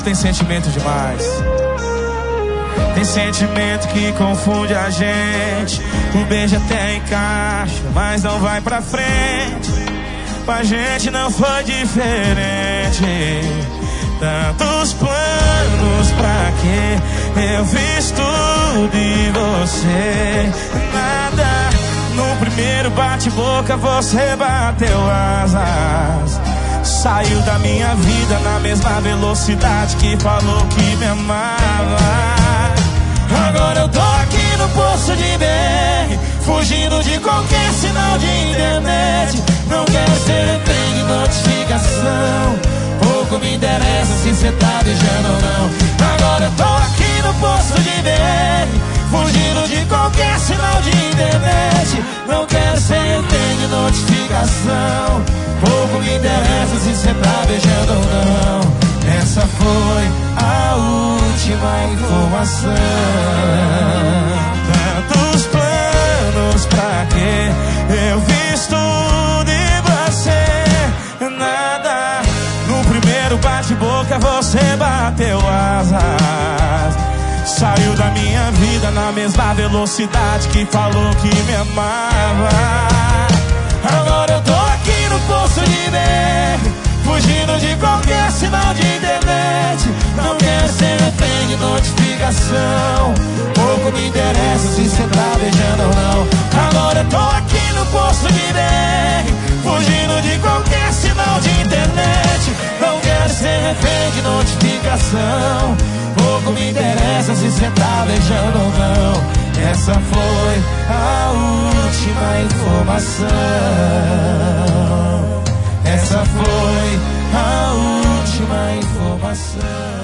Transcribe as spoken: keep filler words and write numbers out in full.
tem sentimento demais. Tem sentimento que confunde a gente. O beijo até encaixa, mas não vai pra frente. Com a gente não foi diferente. Tantos planos, pra quê? Eu fiz tudo e você nada. No primeiro bate-boca você bateu asas. Saiu da minha vida na mesma velocidade que falou que me amava. Agora eu tô aqui no poço de B R, fugindo de qualquer sinal de internet. Não quero ser refém de notificação. Pouco me interessa se cê tá beijando ou não. Agora eu tô aqui no poço de B R, fugindo de qualquer sinal de internet. Não quero ser refém de notificação. Pouco me interessa se cê tá beijando ou não. Essa foi a última informação. Tantos planos, pra quê? Eu fiz tudo e você nada. No primeiro bate-boca você bateu asas. Saiu da minha vida na mesma velocidade que falou que me amava. Agora eu tô aqui no poço de B R, fugindo de qualquer sinal de internet. Não quero ser refém de notificação. Pouco me interessa se cê tá beijando ou não. Agora eu tô aqui no poço de B R, fugindo de qualquer sinal de internet. Não quero ser refém de notificação. Pouco me interessa se cê tá beijando ou não. Essa foi a última informação. Essa foi a última informação.